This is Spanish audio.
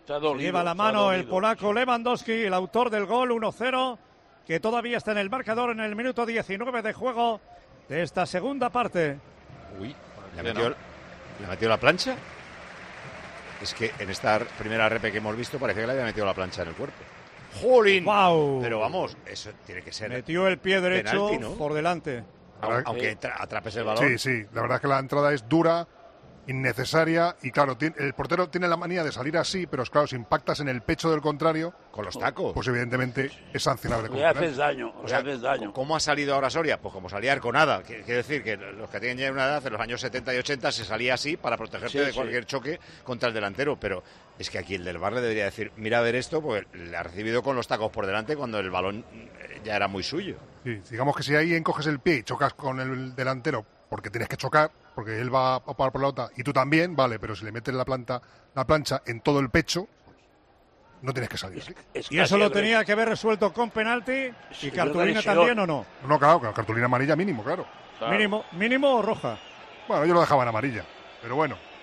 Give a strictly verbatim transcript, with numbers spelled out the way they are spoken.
dolido, lleva la mano el polaco Lewandowski, el autor del gol uno cero, que todavía está en el marcador en el minuto diecinueve de juego de esta segunda parte. Uy, ¿le metió, ¿le metió la plancha? Es que en esta primera repe que hemos visto parecía que le había metido la plancha en el cuerpo. ¡Jolín! ¡Wow! Pero vamos, eso tiene que ser... Metió el pie derecho penalti, ¿no? por delante. Aunque tra atrapes el balón. Sí, sí, la verdad es que la entrada es dura, innecesaria, y claro, tiene, el portero tiene la manía de salir así, pero claro, si impactas en el pecho del contrario, con los tacos, pues evidentemente es sancionable. Le haces daño, o sea, le haces daño. ¿Cómo ha salido ahora Soria? Pues como salía Arconada. Quiere decir que los que tienen ya una edad, en los años setenta y ochenta, se salía así para protegerte Sí, de sí. cualquier choque contra el delantero, pero es que aquí el del V A R le debería decir, mira a ver esto, porque le ha recibido con los tacos por delante cuando el balón ya era muy suyo. Sí, digamos que si ahí encoges el pie y chocas con el delantero, porque tienes que chocar, porque él va a parar por la otra y tú también, vale, pero si le metes la planta, la plancha en todo el pecho, no tienes que salir. Es Y eso lo tenía que haber resuelto con penalti. Sí, ¿Y cartulina agresión. también o no? No, claro, cartulina amarilla mínimo, claro. Claro. Mínimo, mínimo o roja. Bueno, yo lo dejaba en amarilla, pero bueno.